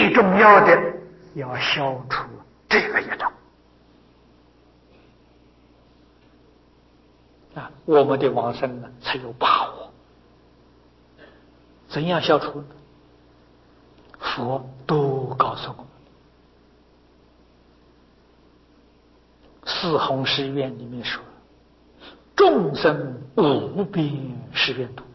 最重要的要消除这个业障啊，我们的往生呢才有把握。怎样消除呢？佛都告诉我们，四弘誓愿里面说，众生无边誓愿度。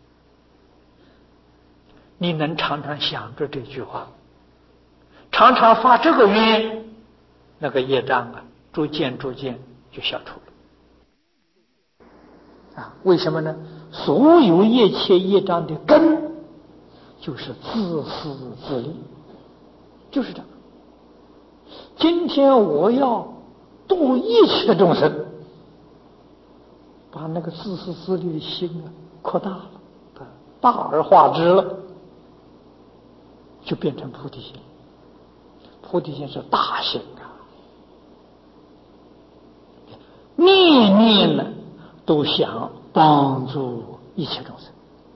你能常常想着这句话，常常发这个愿，那个业障啊，逐渐就消除了啊。为什么呢？所有一切业障的根就是自私自利，就是这个。今天我要度一切众生，把那个自私自利的心啊扩大了，大而化之了，就变成菩提心。菩提心是大心啊，念念呢都想帮助一切众生。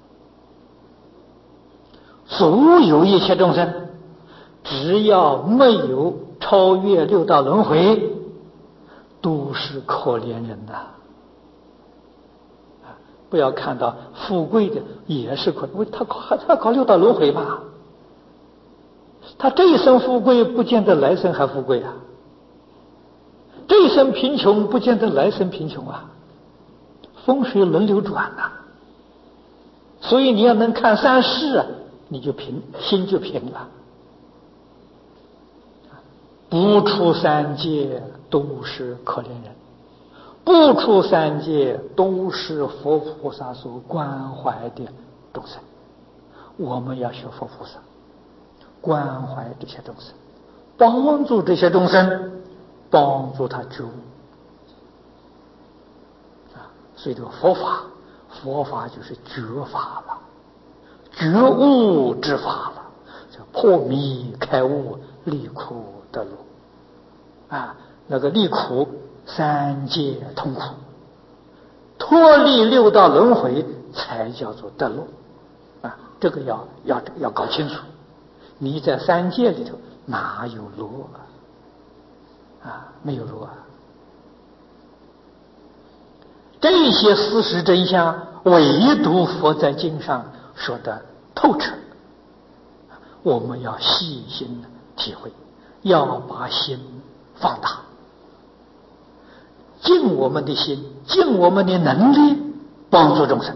所有一切众生，只要没有超越六道轮回，都是可怜人呐！不要看到富贵的也是可怜，因为他搞六道轮回嘛。他这一生富贵，不见得来生还富贵啊；这一生贫穷，不见得来生贫穷啊。风水轮流转呐，所以你要能看三世啊，你就平，心就平了。不出三界都是可怜人，不出三界都是佛菩萨所关怀的众生。我们要学佛菩萨，关怀这些众生，帮助这些众生，帮助他觉悟啊。所以这个佛法就是觉法了，觉悟之法了，叫破迷开悟，离苦得乐啊。那个离苦，三界痛苦，脱离六道轮回，才叫做得乐啊。这个要搞清楚。你在三界里头哪有乐啊？没有乐啊。这些事实真相，唯独佛在经上说的透彻，我们要细心体会，要把心放大，尽我们的心，尽我们的能力帮助众生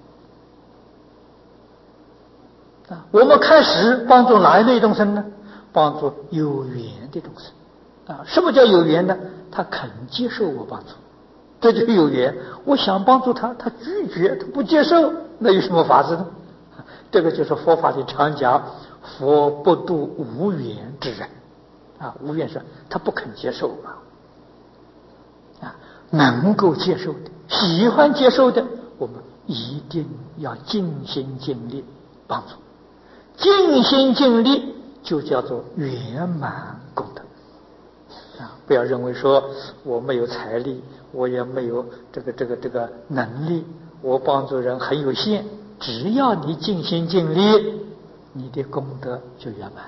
啊。我们开始帮助哪一类众生呢？帮助有缘的众生啊。什么叫有缘呢？他肯接受我帮助，这就有缘。我想帮助他，他拒绝，他不接受，那有什么法子呢？这个就是佛法里常讲，佛不度无缘之人啊。无缘是他不肯接受啊，能够接受的，喜欢接受的，我们一定要尽心尽力帮助。尽心尽力就叫做圆满功德啊！不要认为说我没有财力，我也没有这个能力，我帮助人很有限。只要你尽心尽力，你的功德就圆满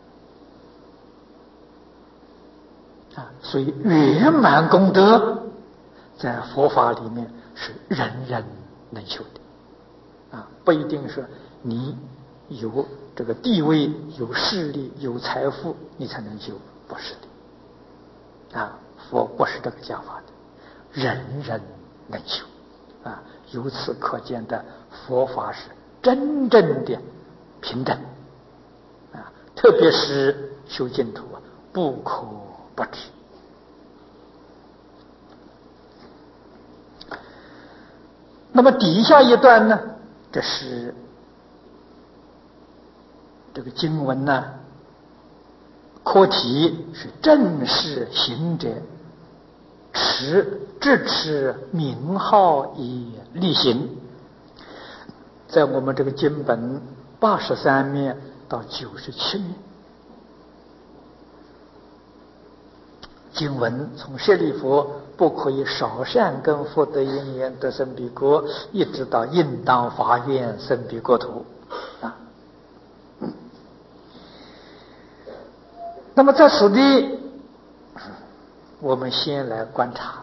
了啊！所以圆满功德在佛法里面是人人能修的啊，不一定说你有这个地位、有势力、有财富，你才能修，不是的啊！佛不是这个讲法的，人人能修啊！由此可见的，佛法是真正的平等啊！特别是修净土啊，不可不知。那么底下一段呢，这是这个经文呢，课题是正视行者智持名号以力行。在我们这个经本83面到97面，经文从舍利弗不可以少善根福德因缘得生彼国，一直到应当发愿生彼国土啊。 那么在此地，我们先来观察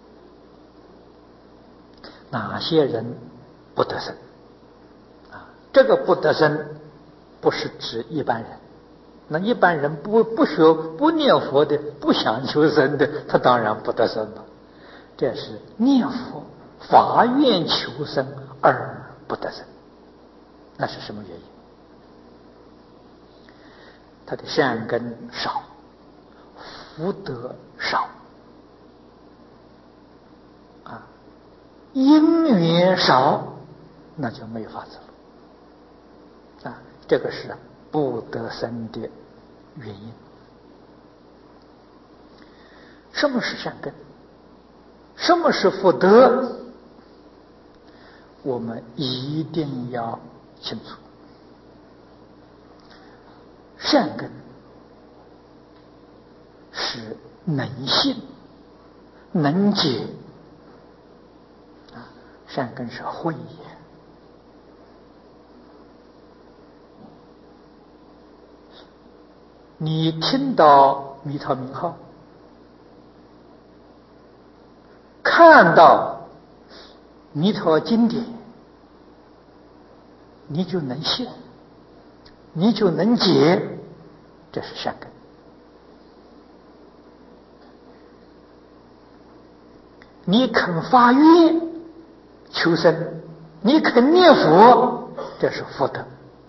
哪些人不得生这个不得生不是指一般人，那一般人不学不念佛的，不想求生的，他当然不得生了。这是念佛发愿求生而不得生，那是什么原因？他的善根少，福德少因缘少，那就没法子了这个是不得生的原因。什么是善根？什么是福德？我们一定要清楚。善根是能信能解善根是慧眼。你听到弥陀名号，看到弥陀经典，你就能信，你就能解，这是善根。你肯发愿求生，你肯念佛，这是福德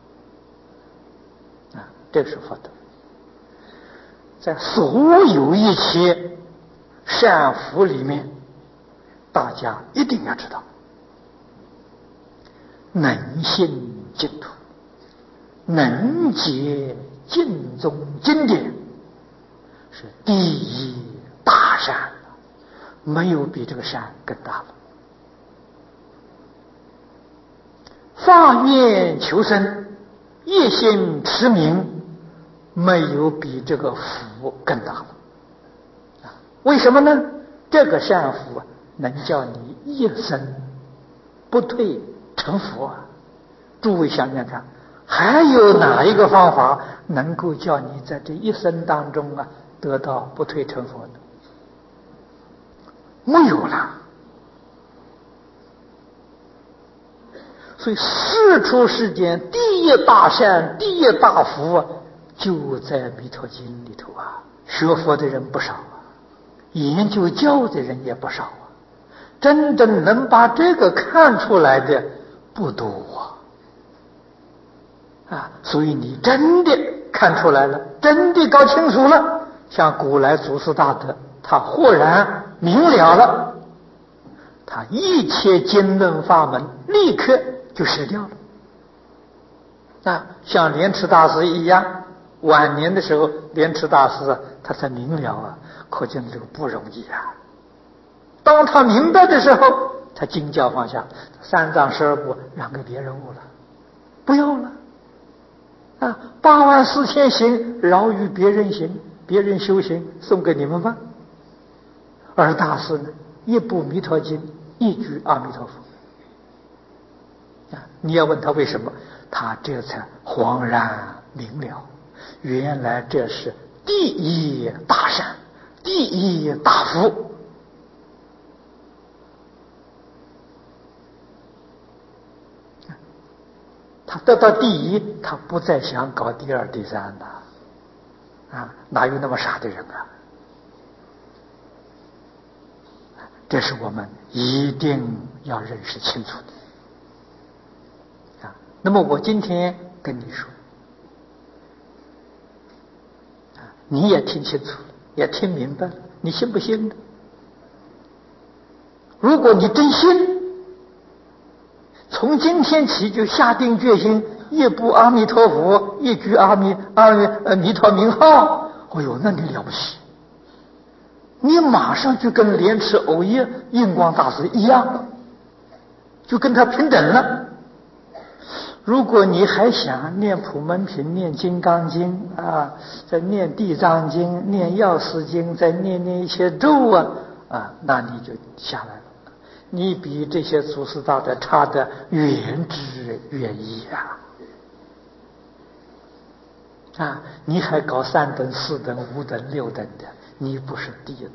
这是福德。在所有一切善福里面，大家一定要知道，能信净土，能解经中经典，是第一大善，没有比这个善更大了。发愿求生，一心持名，没有比这个福更大了为什么呢？这个善福能叫你一生不退成佛诸位想想看，还有哪一个方法能够叫你在这一生当中得到不退成佛呢？没有了。所以世出世间第一大善第一大福就在弥陀经里头学佛的人不少研究教的人也不少真正能把这个看出来的不多所以你真的看出来了，真的搞清楚了，像古来祖师大德，他豁然明了了，他一切经论法门立刻就舍掉了像莲池大师一样，晚年的时候莲池大师他才明了可见这个不容易当他明白的时候，他经教放下，3藏12部让给别人悟了，不要了84000行饶于别人行，别人修行送给你们吧。而大师呢，一部弥陀经，一句阿弥陀佛你要问他为什么，他这才恍然明了，原来这是第一大善，第一大福他得到第一，他不再想搞第二第三了哪有那么傻的人这是我们一定要认识清楚的那么我今天跟你说你也听清楚了，也听明白了，你信不信呢？如果你真信，从今天起就下定决心，一部阿弥陀佛，一句弥陀名号，那你了不起，你马上就跟莲池藕益印光大师一样，就跟他平等了。如果你还想念普门品，念金刚经再念地藏经，念药师经，再念一些咒那你就下来了，你比这些祖师大德差得远之远矣你还搞3等、4等、5等、6等的，你不是第一等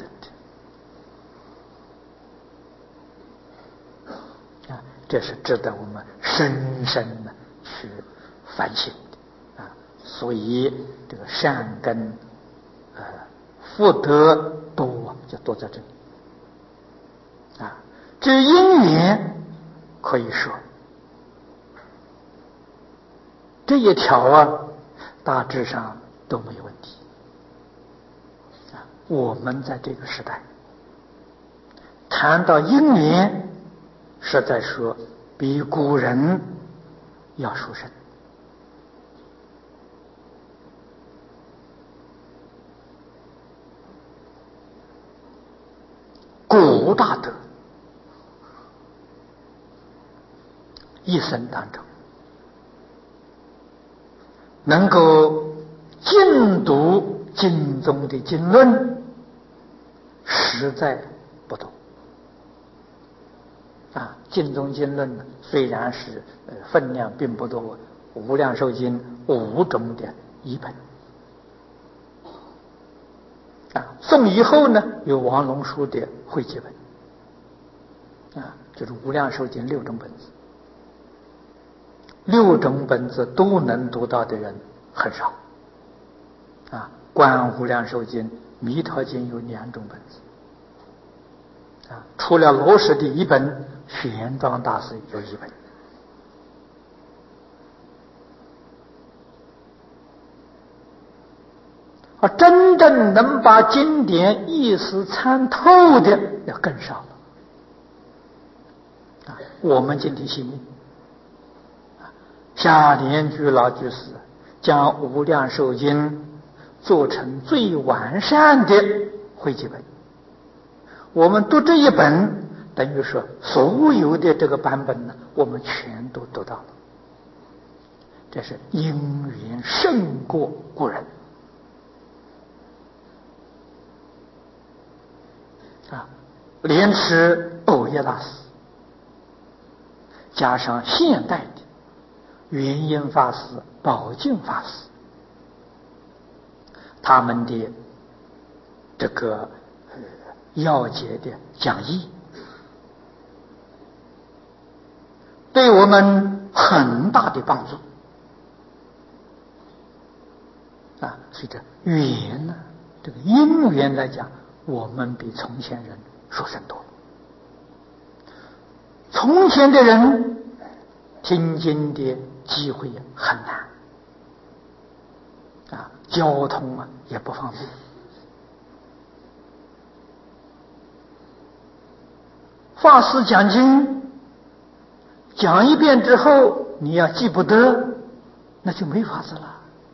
的这是值得我们深深的去反省的所以这个善根福德多就多在这里至于因缘，可以说这一条大致上都没有问题我们在这个时代谈到因缘，实在说比古人要殊胜。古大德一生当中能够精读经中的经论，实在不多经中经论虽然是分量并不多，无量寿经5种的译本宋以后呢，有王龙书的汇集本就是无量寿经6种本子，6种本子都能读到的人很少观无量寿经、弥陀经有2种本子除了罗什的一本，玄奘大师有一本真正能把经典意思参透的要更少了我们今天幸运夏莲居老居士将无量寿经做成最完善的汇集本，我们读这一本，等于说所有的这个版本呢，我们全都读到了。这是因缘胜过古人莲池藕耶大师，加上现代的圆音法师、宝镜法师，他们的这个要解的讲义，对我们很大的帮助所以这缘呢，这个因缘来讲，我们比从前人殊胜多了。从前的人听经的机会很难交通也不方便。法师讲经讲一遍之后，你要记不得，那就没法子了。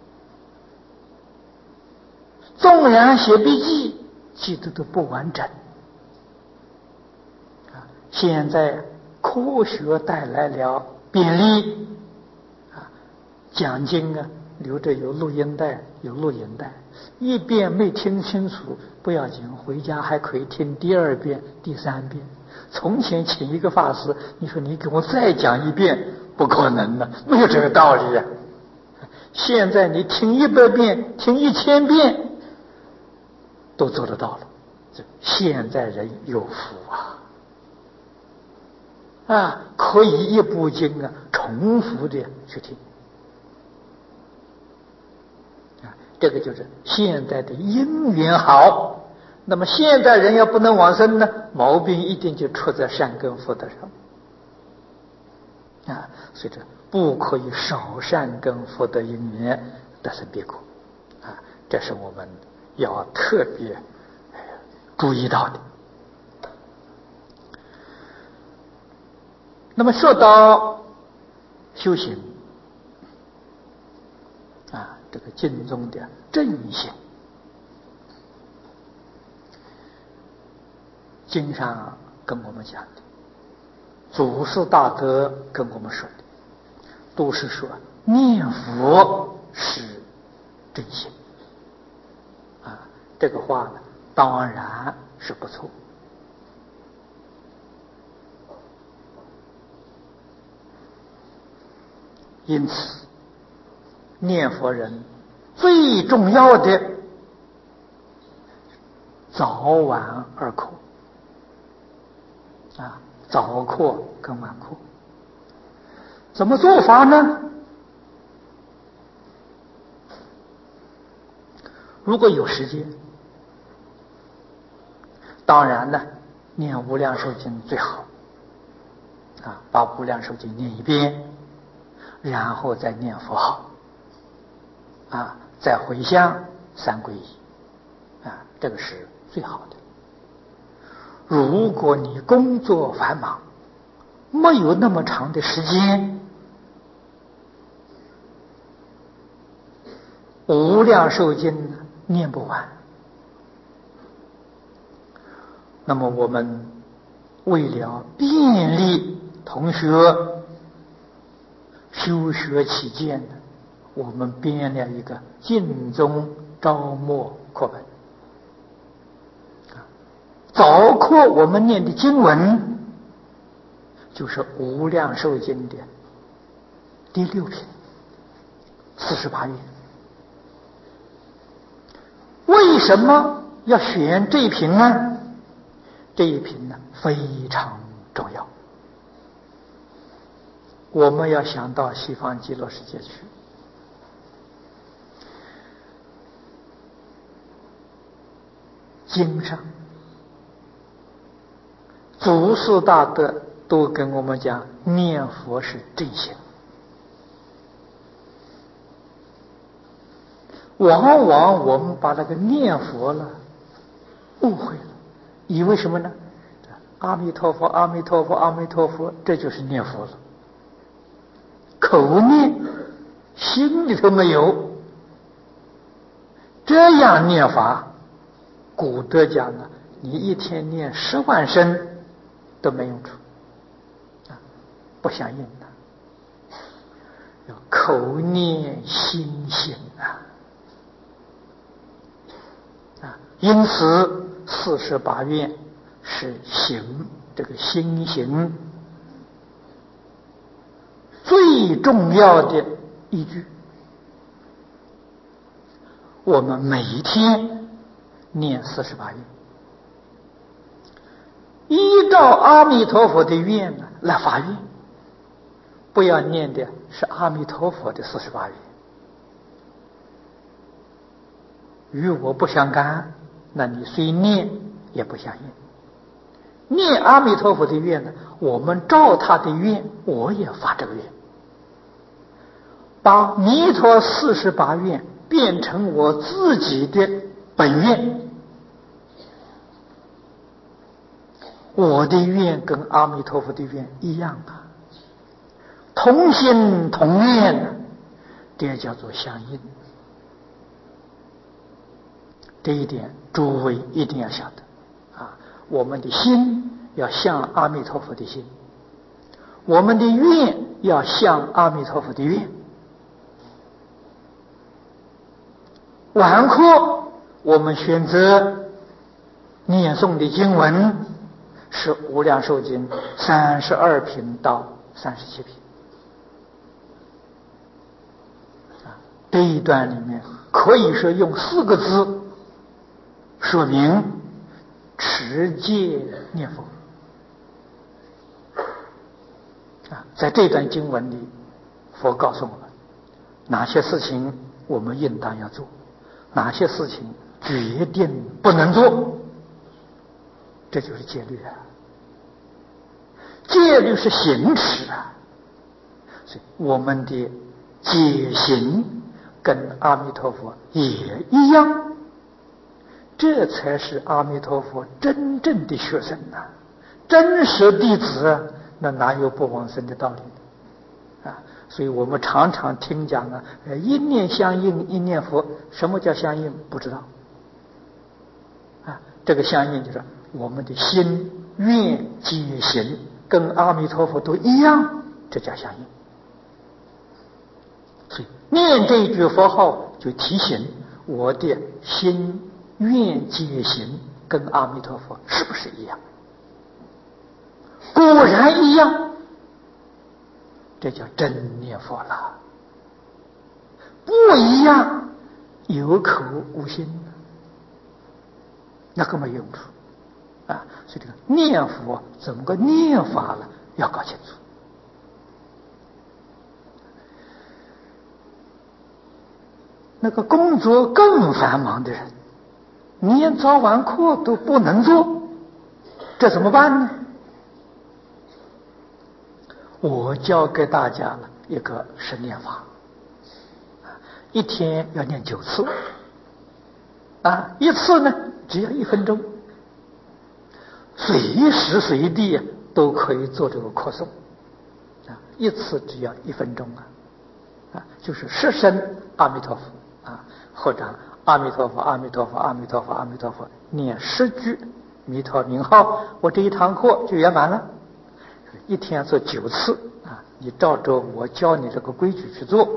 纵然写笔记，记得都不完整现在科学带来了便利讲经留着有录音带，有录音带，一遍没听清楚不要紧，回家还可以听第2遍、第3遍。从前请一个法师，你说你给我再讲一遍，不可能的，没有这个道理现在你听100遍、听1000遍都做得到了，现在人有福可以一部经重复的去听这个就是现在的因缘好。那么现在人要不能往生呢，毛病一定就出在善根福德上所以这不可以少善根福德因缘得生别果这是我们要特别注意到的。那么说到修行这个经中的正行，经上跟我们讲的，祖师大德跟我们说的，都是说念佛是正行这个话呢，当然是不错。因此念佛人最重要的早晚二课啊，早课跟晚课。怎么做法呢？如果有时间，当然呢，念无量寿经最好啊，把无量寿经念一遍，然后再念佛号啊，再回向三皈依啊，这个是最好的。如果你工作繁忙，没有那么长的时间，无量寿经念不完，那么我们为了便利同学修学起见呢，我们编了一个净宗招募课本。早课我们念的经文就是无量寿经的第6品48愿。为什么要选这一品呢？这一品呢非常重要，我们要想到西方极乐世界去。经上祖师大德都跟我们讲，念佛是正行。往往我们把那个念佛了误会了，以为什么呢？阿弥陀佛，阿弥陀佛，阿弥陀佛，这就是念佛了。口念，心里头没有。这样念法，古德讲呢，你一天念10万声都没用处啊，不相应的。要口念心行啊，因此48愿是行这个心行最重要的依据。我们每一天念48愿，依照阿弥陀佛的愿呢来发愿，不要念的是阿弥陀佛的48愿，与我不相干，那你虽念也不相应。念阿弥陀佛的愿呢，我们照他的愿，我也发这个愿，把弥陀48愿变成我自己的本愿。我的愿跟阿弥陀佛的愿一样啊，同心同愿，这叫做相应。这一点诸位一定要晓得啊！我们的心要像阿弥陀佛的心，我们的愿要像阿弥陀佛的愿。晚课我们选择念诵的经文是无量寿经32品到37品这一段里面可以说用4个字说明持戒念佛在这段经文里，佛告诉我们哪些事情我们应当要做，哪些事情决定不能做，这就是戒律啊。戒律是行持啊，所以我们的戒行跟阿弥陀佛也一样，这才是阿弥陀佛真正的学生啊，真实弟子啊，那哪有不往生的道理呢？啊，所以我们常常听讲啊，一念相应一念佛。什么叫相应？不知道啊。这个相应就是我们的心愿戒行跟阿弥陀佛都一样，这叫相应。所以念这一句佛号就提醒我的心愿戒行跟阿弥陀佛是不是一样？果然一样，这叫真念佛了。不一样， 有口无心，那根本没用处啊！所以这个念佛怎么个念法了，要搞清楚。那个工作更繁忙的人，连早晚课都不能做，这怎么办呢？我教给大家了一个是念法，一天要念9次啊，一次呢只要1分钟，随时随地都可以做这个扩诵啊，一次只要1分钟啊，就是10声阿弥陀佛啊，或者阿弥陀佛阿弥陀佛阿弥陀佛阿弥陀佛，念10句弥陀名号，我这一堂课就圆满了。一天做9次啊，你照着我教你这个规矩去做，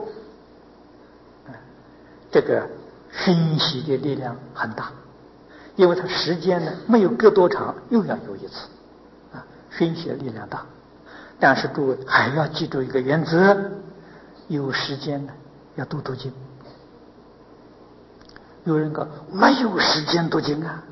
这个熏习的力量很大，因为它时间呢没有隔多长，又要有一次啊，熏习的力量大。但是诸位还要记住一个原则，有时间呢要多读经。有人说没有时间读经啊，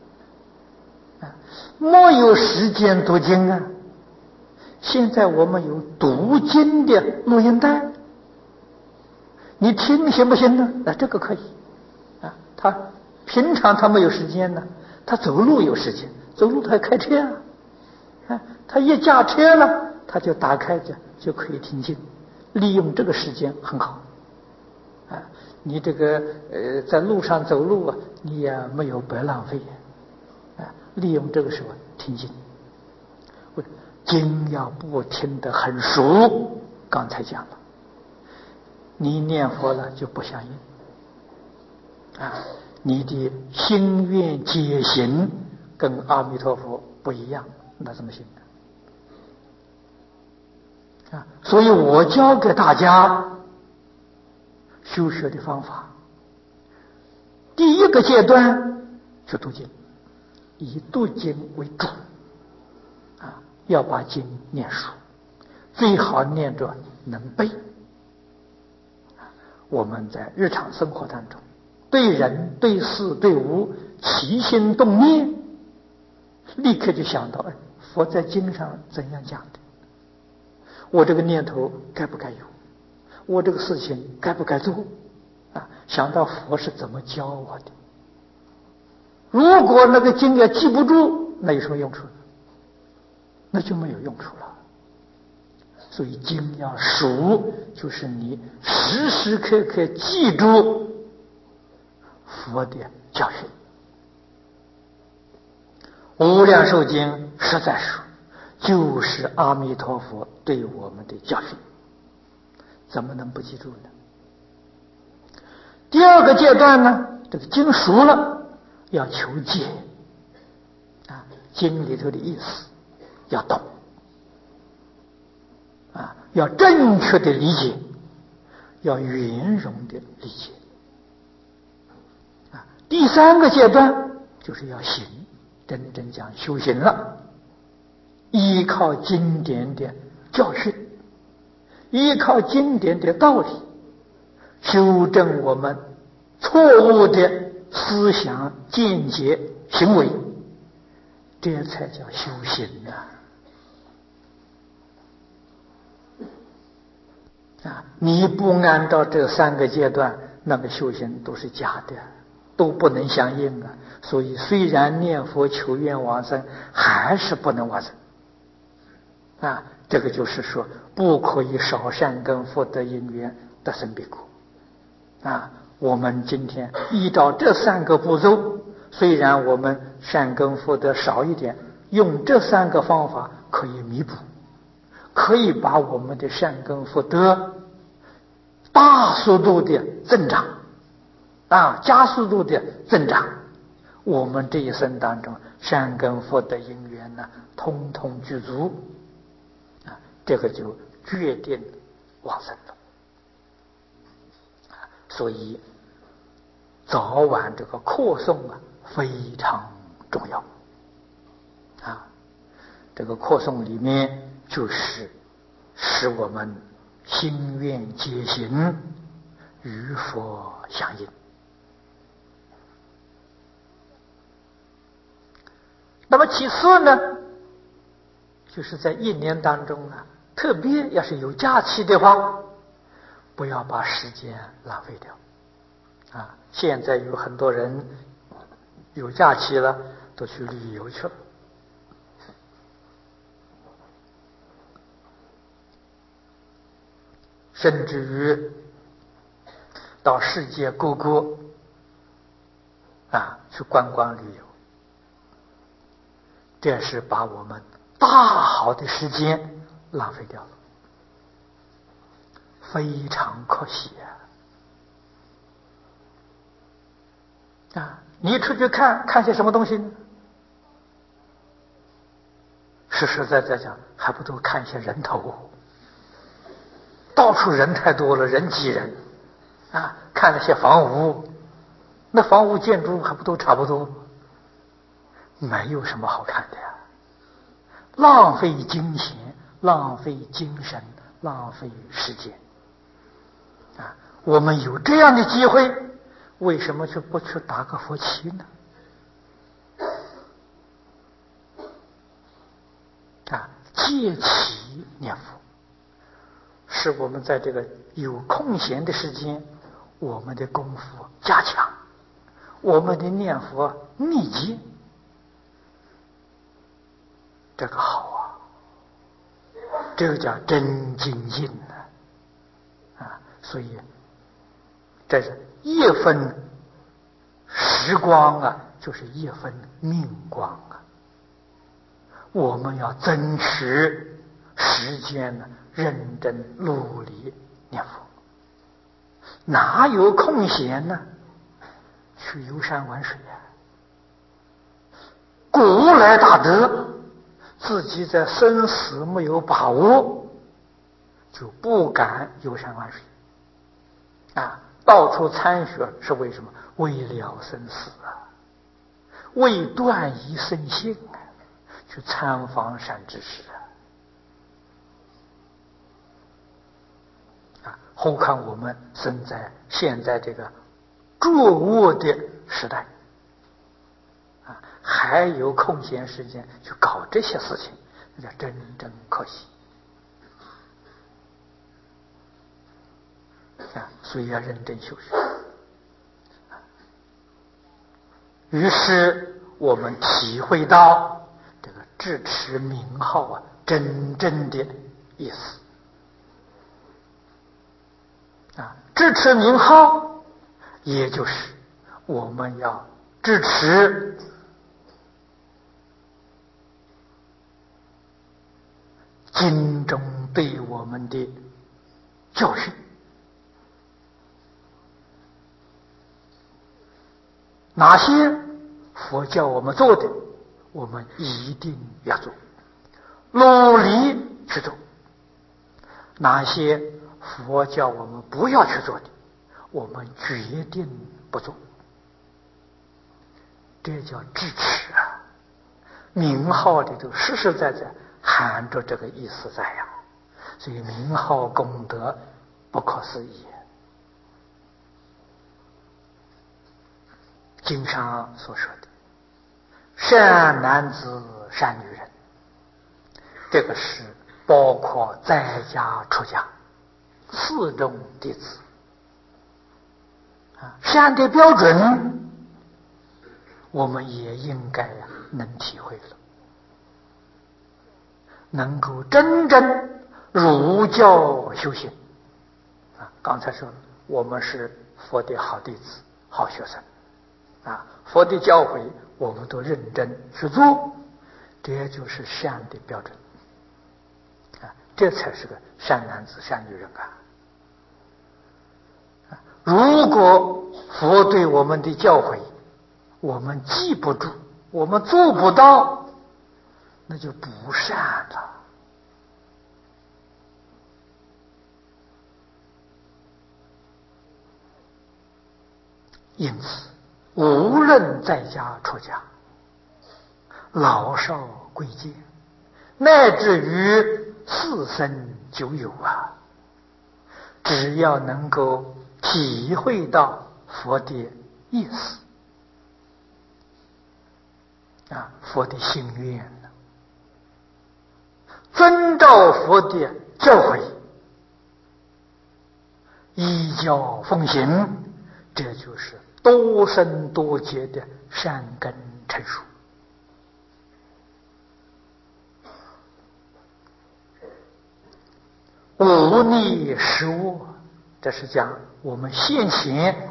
没有时间读经啊。现在我们有读经的录音带，你听行不行呢？这个可以啊。他平常他没有时间呢，他走路有时间，走路他开车啊，他一驾车了，他就打开就可以听经，利用这个时间很好啊。你这个在路上走路啊，你也没有白浪费啊，利用这个时候听经。经要不听得很熟，刚才讲了，你念佛了就不相应啊，你的心愿解行跟阿弥陀佛不一样，那怎么行啊？所以我教给大家修学的方法，第一个阶段是读经，以读经为主啊，要把经念熟，最好念着能背。我们在日常生活当中，对人对事对物起心动念，立刻就想到佛在经上怎样讲的，我这个念头该不该有，我这个事情该不该做啊？想到佛是怎么教我的。如果那个经也记不住，那有什么用处呢？那就没有用处了。所以经要熟，就是你时时刻刻记住佛的教训。无量寿经实在说，就是阿弥陀佛对我们的教训，怎么能不记住呢？第二个阶段呢，这个经熟了，要求解啊，经里头的意思要懂啊，要正确的理解，要圆融的理解啊。第三个阶段就是要行，真正讲修行了，依靠经典的教训，依靠经典的道理，修正我们错误的思想见解行为，这才叫修行啊！你不按照这3个阶段，那个修行都是假的，都不能相应啊。所以虽然念佛求愿往生，还是不能往生啊。这个就是说，不可以少善根福德因缘得生彼国啊。我们今天依照这3个步骤，虽然我们善根福德少一点，用这3个方法可以弥补，可以把我们的善根福德大速度的增长啊，加速度的增长，我们这一生当中善根福德因缘呢，通通具足啊，这个就决定往生了。所以早晚这个扩诵啊非常重要啊，这个扩诵里面就是使我们心愿结行，与佛相应那么其次呢，就是在一年当中啊，特别要是有假期的话，不要把时间浪费掉啊。现在有很多人有假期了，都去旅游去了，甚至于到世界各国去观光旅游，这是把我们大好的时间浪费掉了，非常可惜你出去看些什么东西呢？实实在在讲，还不都看些人头，到处人太多了，人挤人看那些房屋，那房屋建筑还不都差不多吗？没有什么好看的呀，浪费金钱，浪费精神，浪费时间我们有这样的机会，为什么不去打个佛七呢？借起念佛，使我们在这个有空闲的时间，我们的功夫加强，我们的念佛密集，这个好这个叫真精进所以这是一分时光就是一分命光我们要争取时间认真努力念佛，哪有空闲呢？去游山玩水古来大德自己在生死没有把握，就不敢游山玩水到处参学是为什么？为了生死为断疑生信去参访善知识何况我们生在现在这个作恶的时代还有空闲时间去搞这些事情，那叫真正可惜所以要认真修学。于是我们体会到这个智持名号真正的意思智持名号，也就是我们要智持经中对我们的教训，哪些佛教我们做的，我们一定要做，努力去做；哪些佛教我们不要去做的，我们决定不做。这叫智持名号里头实实在在含着这个意思在所以名号功德不可思议。经上所说的善男子善女人，这个是包括在家出家四种弟子善的标准我们也应该能体会了，能够真正儒教修行刚才说了，我们是佛的好弟子好学生佛的教诲我们都认真去做，这就是善的标准这才是个善男子善女人如果佛对我们的教诲我们记不住，我们做不到，那就不善了。因此无论在家出家，老少贵贱，乃至于四生九有只要能够体会到佛的意思佛的心愿呢，遵照佛的教诲，依教奉行，这就是多生多劫的善根成熟。无逆失恶，这是讲我们现前